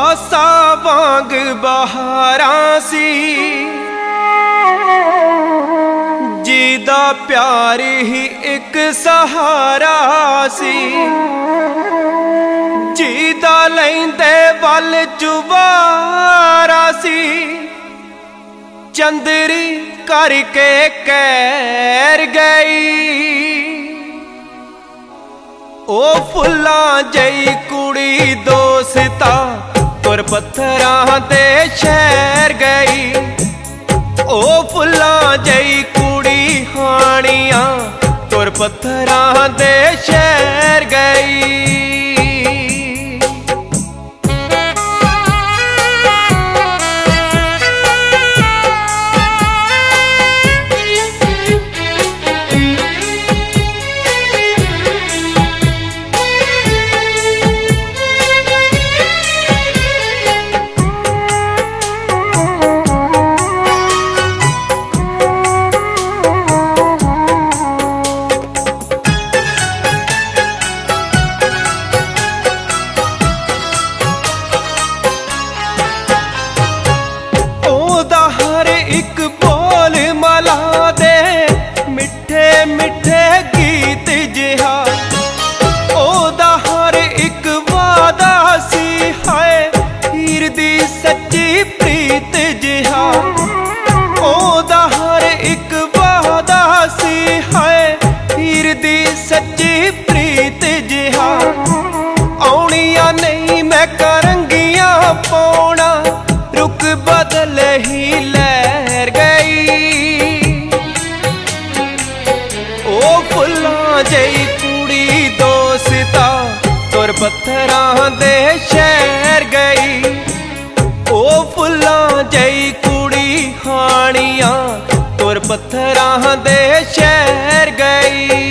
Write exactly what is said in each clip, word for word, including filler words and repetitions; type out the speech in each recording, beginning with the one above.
आसा वांग बहारा सी, जिदा प्यार ही एक सहारा सी, जिदा लैंदे वल जुबारा सी, चंदरी करके कैर गई। ओ फुल्लां जई कुड़ी दोस्ता तुर पत्थरां दे शहर गई। ओ फुल्लां जई कुड़ी हानियां तुर पत्थरां दे शहर गई। एक बोल मला दे मिठे मिठे गीत जिहा, ओदा हर एक वादा सी हाय हीर दी सच्ची प्रीत जिहा। ओदा हर एक वादा सी हाय हीर दी सच्ची प्रीत जिहा। आउणियां नहीं मैं करंगियां पौना रुक बदल ही लहर गई। ओ फुल्लां जई कुड़ी दोस्ता तुर पत्थरां दे शहर गई। ओ फुल्लां जई कुड़ी हानियां तुर पत्थरां दे शहर गई।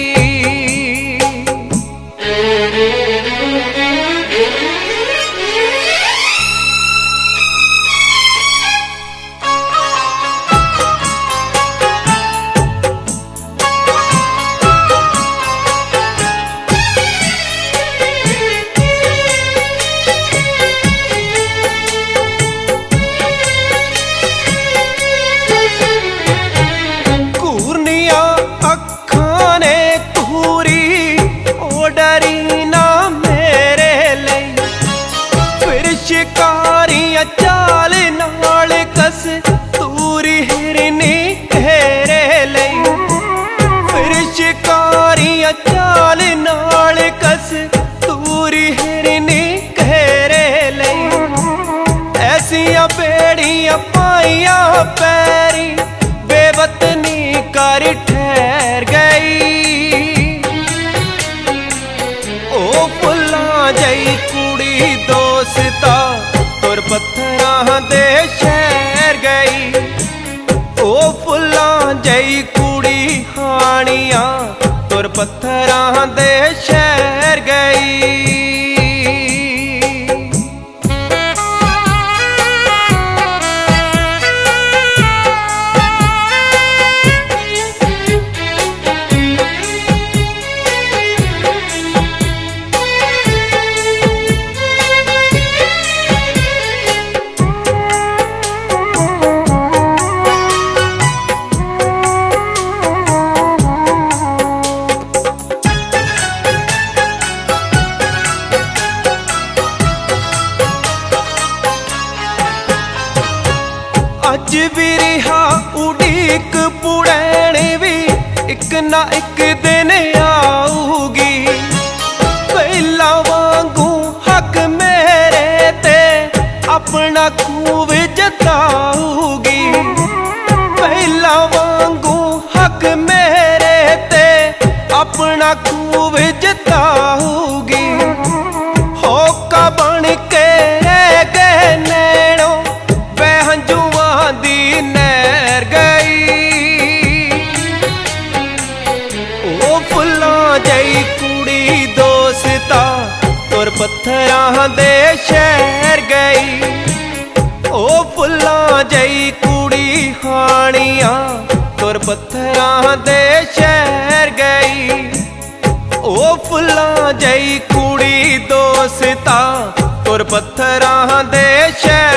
चाल नाल कस तूरी हिरनी घेरे लई, फिर शिकारियां चाल नाल कस तूरी हिरनी घेरे लई। ऐसियां बेड़ियां पाइयां पैरी बेवतनी कर ठहर गई। ओ फुल्लां जई कुड़ी दोस्ता तुर पत्थरां दे शहर गई। ओ फुल्लां जई कुड़ी हानियां तुर पत्थरां दे शहर गई। अज भी रिहा उड़ीक पुड़ैन भी एक ना एक दिन आऊगी। पहला वांगू हक मेरे ते अपना खूब जताऊगी। पहला वांगू हक मेरे ते अपना खूब जताऊगी। होका बन के रह गए नैनों बेहंजुआं दी नहर गई। ओ फुल्लां जई कुड़ी दोस्ता तुर पत्थरां दे शहर गई। ओ फुल्लां जई कुड़ी हानियां तुर पत्थरां दे शहर गई। ओ फुल्लां जई कुड़ी दोस्ता तुर पत्थरां दे शहर